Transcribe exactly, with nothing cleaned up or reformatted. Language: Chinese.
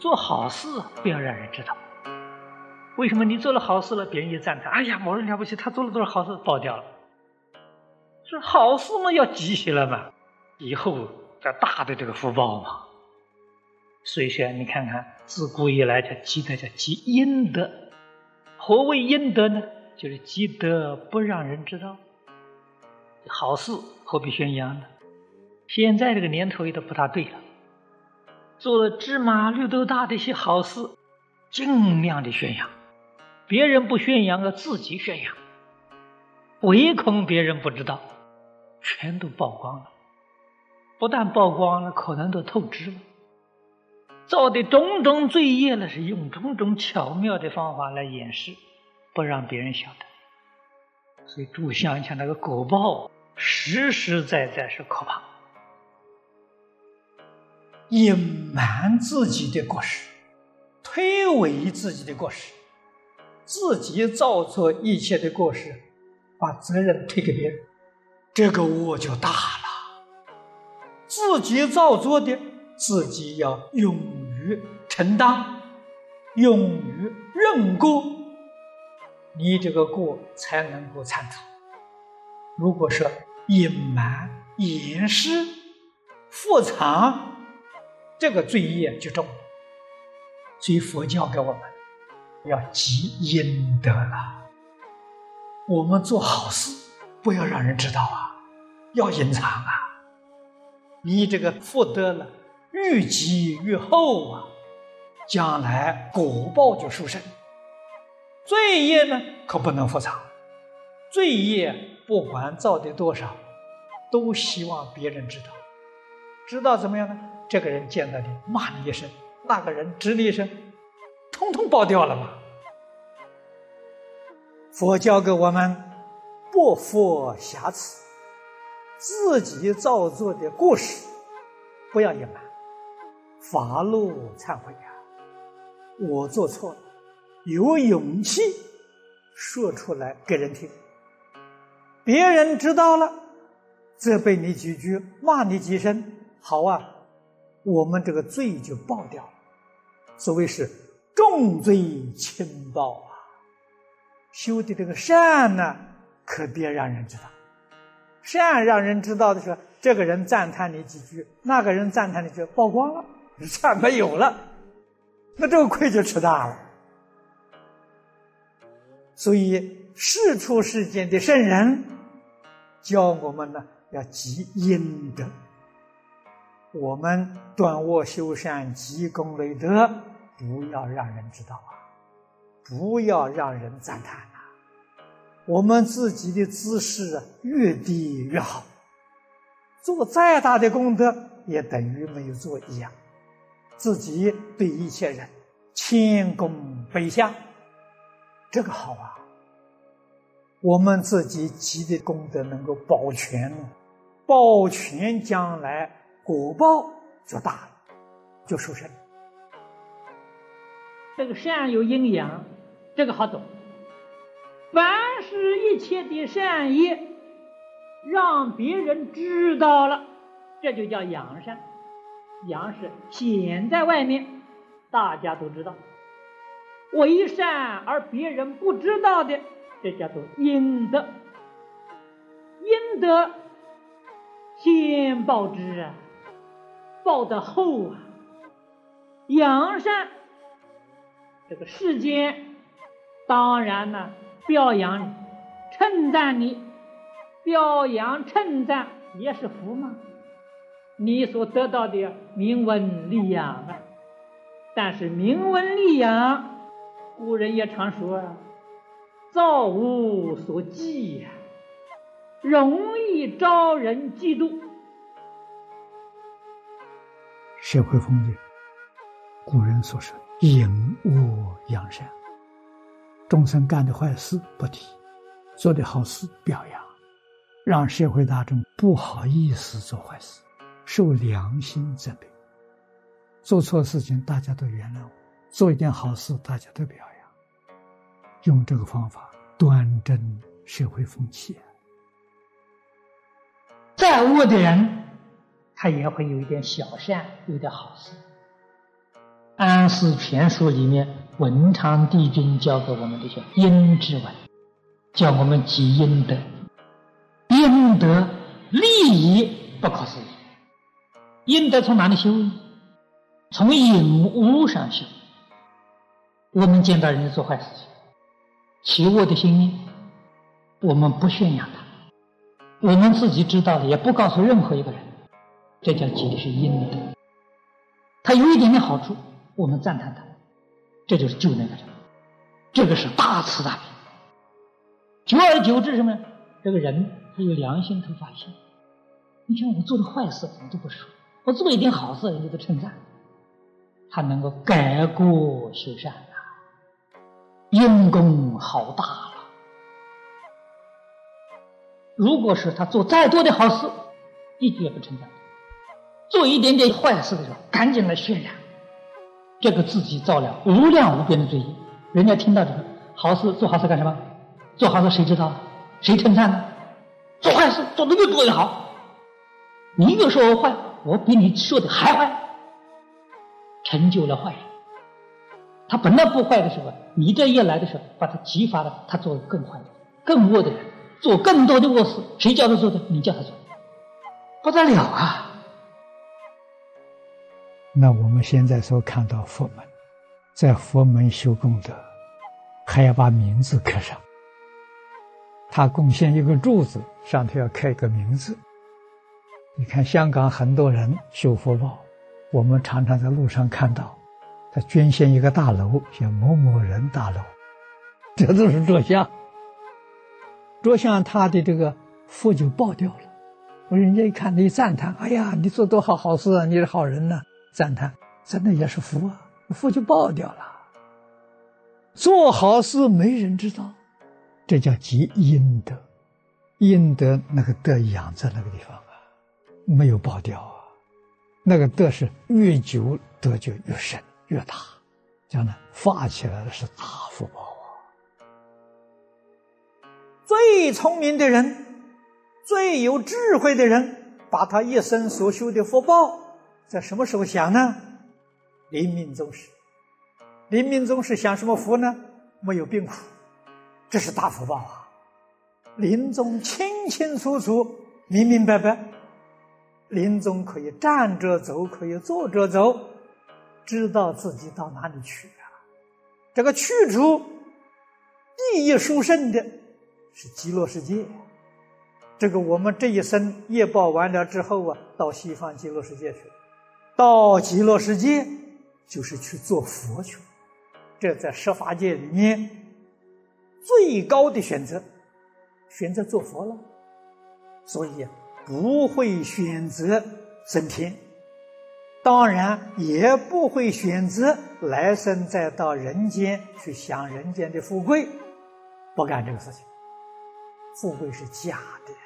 做好事不要让人知道。为什么你做了好事了，别人一赞叹，哎呀，某人了不起，他做了多少好事，爆掉了。是好事嘛，要积起来嘛，以后这大的这个福报嘛。所以说，你看看，自古以来叫积德，叫积阴德。何谓阴德呢？就是积德不让人知道。好事何必宣扬呢？现在这个年头也都不大对了。做了芝麻绿豆大的一些好事，尽量的宣扬，别人不宣扬，要自己宣扬，唯恐别人不知道，全都曝光了。不但曝光了，可能都透支了。造的种种罪业呢，是用种种巧妙的方法来掩饰，不让别人晓得。所以诸想想那个果报，实实在在是可怕。隐瞒自己的过失，推诿自己的过失，自己造作一切的过失，把责任推给别人，这个恶就大了。自己造作的，自己要勇于承担，勇于认过，你这个过才能够铲除。如果说隐瞒、掩饰、覆藏，这个罪业就重了。所以佛教给我们要积阴德了。我们做好事不要让人知道啊，要隐藏啊。你这个福德了，愈积愈厚啊，将来果报就殊胜。罪业呢，可不能覆藏。罪业不管造的多少，都希望别人知道。知道怎么样呢？这个人见到你骂你一声，那个人指你一声，通通爆掉了嘛。佛教给我们不佛瑕疵，自己造作的过失不要隐瞒，发露忏悔啊！我做错了，有勇气说出来给人听。别人知道了，责备你几句，骂你几声，好啊，我们这个罪就报掉了。所谓是重罪轻报啊！修的这个善呢，可别让人知道。善让人知道的时候，这个人赞叹你几句，那个人赞叹你几句，曝光了，善没有了，那这个亏就吃大了。所以世出世间的圣人教我们呢，要积阴德。我们断恶修善，积功累德，不要让人知道啊，不要让人赞叹啊。我们自己的姿势啊，越低越好。做再大的功德，也等于没有做一样。自己对一切人谦恭卑下，这个好啊。我们自己积的功德能够保全呢，保全将来果报就大了，就殊胜。 这个善有阴阳，这个好懂。凡是一切的善业，让别人知道了，这就叫扬善。扬是显在外面，大家都知道；为善而别人不知道的，这叫做阴德。阴德先报之啊，报得厚啊。扬善，这个世间当然呢，表扬你，称赞你，表扬称赞也是福嘛。你所得到的名闻利养啊，但是名闻利养，古人也常说啊，造无所忌呀、啊，容易招人嫉妒。 社会风气，古人所说隐恶扬善，众生干的坏事不提，做的好事表扬，让社会大众不好意思做坏事，受良心责备。做错事情大家都原谅我，做一件好事大家都表扬，用这个方法端正社会风气。再恶的人，他也会有一点小善，有点好事。 安世全书里面，文昌帝君教给我们这些因之文，叫我们积阴德，阴德利益不可思议。阴德从哪里修呢？从隐污上修。我们见到人家做坏事情，起恶的心念，我们不宣扬他，我们自己知道了也不告诉任何一个人，这叫积的是阴德。他有一点点好处，我们赞叹他，这就是救那个人，这个是大慈大悲。久而久之什么呢？这个人他有良心，他发现，你看我做的坏事人都不说，我做一点好事人家都称赞，他能够改过修善啊，因功好大了。如果是他做再多的好事，一句也不称赞，做一点点坏事的时候赶紧来渲染，这个自己造了无量无边的罪业。人家听到这个好事，做好事干什么？做好事谁知道？谁称赞呢？做坏事做得越多越好，你越说我坏，我比你说的还坏，成就了坏人。他本来不坏的时候，你这一来的时候，把他激发了，他做更坏的、更恶的人，做更多的恶事。谁叫他做的？你叫他做，不得了啊！ 那我们现在所看到佛门，在佛门修功德，还要把名字刻上。他贡献一个柱子，上头要刻一个名字。你看香港很多人修佛报，我们常常在路上看到他捐献一个大楼，叫某某人大楼，这都是着相。着相他的这个福就报掉了。人家一看你赞叹，哎呀，你做多好好事啊，你是好人呢、啊，赞叹，真的也是福啊，福就报掉了。做好事没人知道，这叫积阴德。阴德那个德养在那个地方啊，没有报掉啊。那个德是越久德就越深越大，将来发起来的是大福报啊。最聪明的人，最有智慧的人，把他一生所修的福报在什么时候想呢？临命终时。临命终时享什么福呢？没有病苦，这是大福报啊。临终清清楚楚，明明白白，临终可以站着走，可以坐着走，知道自己到哪里去啊。这个去处第一殊胜的是极乐世界。这个我们这一生业报完了之后啊，到西方极乐世界去，到极乐世界就是去做佛去。这在十法界里面最高的选择，选择做佛了，所以不会选择升天，当然也不会选择来生再到人间去享人间的富贵，不干这个事情。富贵是假的。